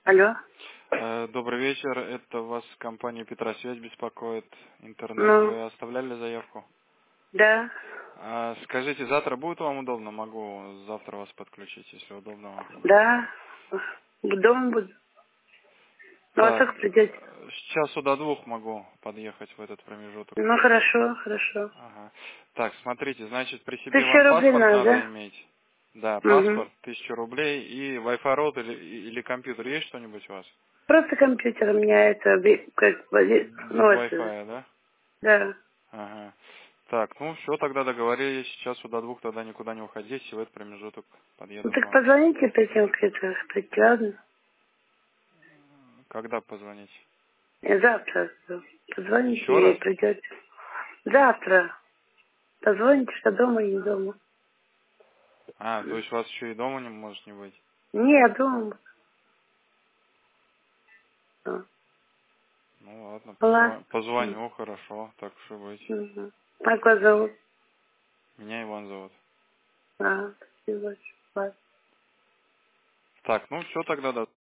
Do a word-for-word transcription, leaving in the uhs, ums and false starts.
Алло. Э, Добрый вечер, это вас компания Петросвязь беспокоит, интернет. Ну, Вы оставляли заявку? да. А, скажите, завтра будет вам удобно? Могу завтра вас подключить, если удобно вам. Да. Дома буду. Ну, а Так, как придете? э, с часу до двух могу подъехать в этот промежуток. Ну, хорошо, хорошо. Ага. Так, смотрите, значит, при себе Тысяча вам рублей паспорт надо, надо да? иметь. Да, Угу. паспорт, тысячу рублей и Wi-Fi роут или, или компьютер. Есть что-нибудь у вас? Просто компьютер у меня это, ви- как, бы, ви- Без ну, это, Wi-Fi, да? да. Ага. Так, ну все, тогда договорились. С часу до двух тогда никуда не уходите. В этот промежуток Ну, подъеду к так вам. позвоните перед тем, как это прийти, ладно? Когда позвонить? И завтра Еще позвоните раз? и придете. Завтра позвоните, что дома и не дома. А, то есть у вас еще и дома не может не быть? Не, дома. А, Ну ладно, ладно. позва- позвоню, хорошо, так уж и быть. Угу. Как вас зовут? Меня Иван зовут. А, спасибо. Ладно. Так, ну все тогда, до